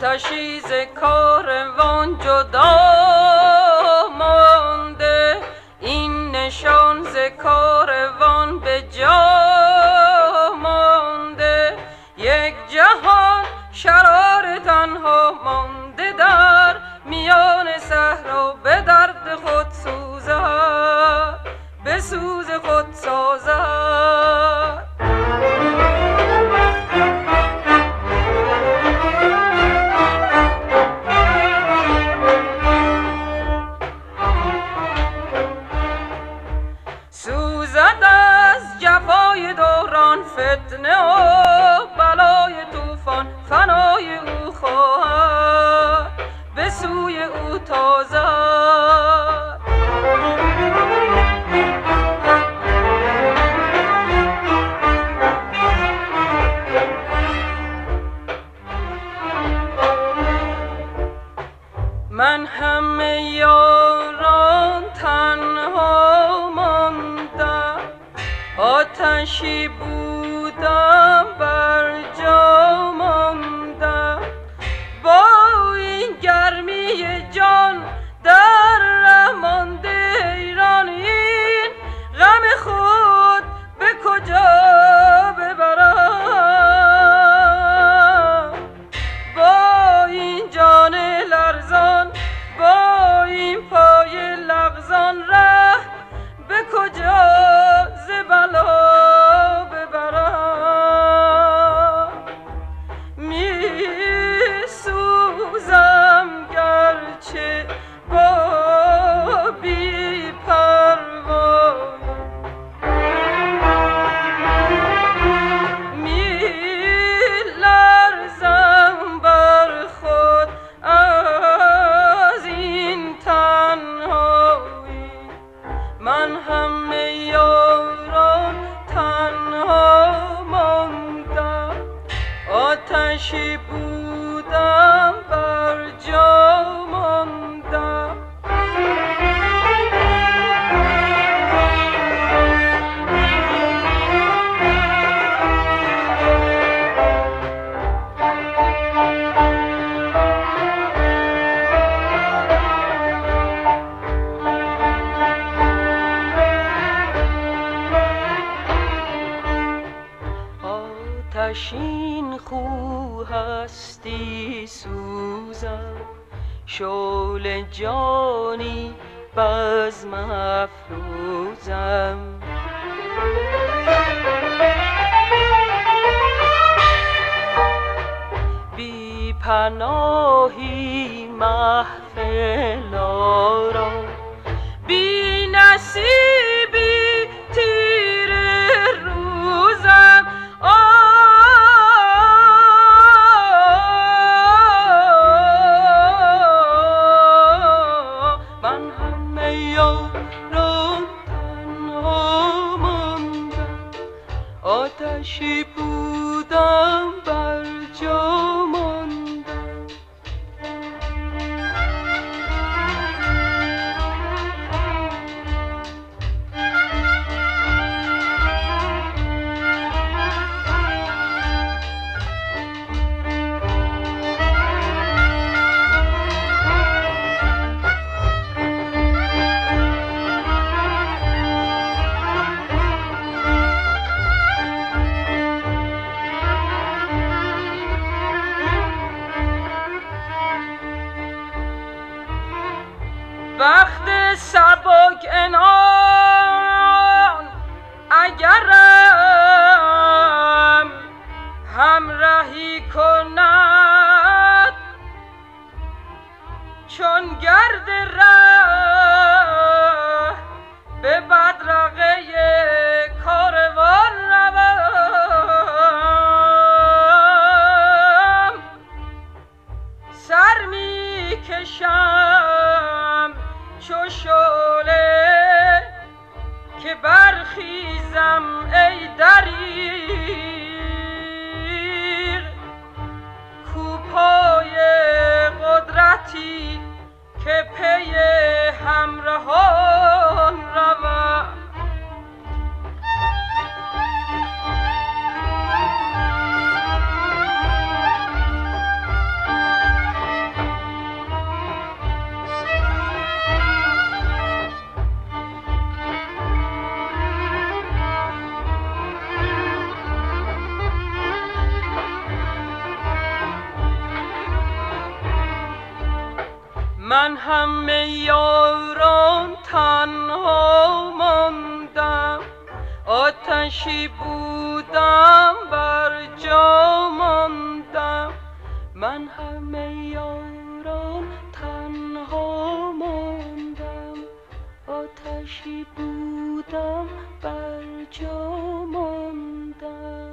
آتشی ز کاروان جدا مانده، این نشان ز کاروان به جا مانده. یک جهان شرار تنها مانده در میان صحرا، به درد خود سوزد، به سوز خود سازد. سوزد از جفای دوران، فتنه و بلای طوفان، فنای او خواهد، به سوی او تازد. من همه یاران تنها ماندم، آتشی بودم بر جا ماندم. با این گرمی جان در ره مانده حیران، این غم خود به کجا ببرم؟ با این جان لرزان، با این پای لغزان، ره به کجا ز بلا ببرم؟ می سوزم گرچه با بی پروایی، می لرزم بر خود از این تنهایی. من همه یاران تنها ماندم، آتشی بودم بر جا ماندم. آتشین خو هستی سوزم، شعله جانی بزم افروزم. بی پناهی محفل آرا، بی نصیبی تیر روزم. من همه یاران تنها ماندم، آتشی بودم بر جا ماندم. وقت سبک عنان اگرم همراهی کند، چون گرد ره به بدرقه کاروان روم. سر می کشم چو شعله که برخیزم ای دریغ، کوپای قدرتی که پی همراهان روم. من همه یاران تنها ماندم، آتشی بودم بر جا ماندم. من همه یاران تنها ماندم، آتشی بودم بر جا ماندم.